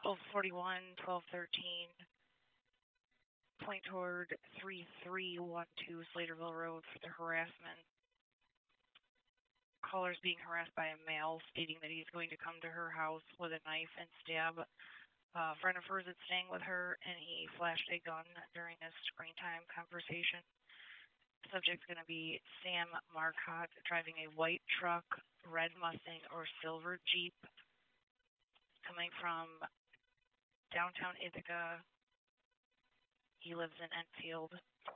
1241, 1213, point toward 3312 Slaterville Road for the harassment. Caller is being harassed by a male, stating that he's going to come to her house with a knife and stab a friend of hers that's staying with her, and he flashed a gun during a screen time conversation. The subject's going to be Sam Marcotte, driving a white truck, red Mustang, or silver Jeep, coming from downtown Ithaca. He lives in Enfield.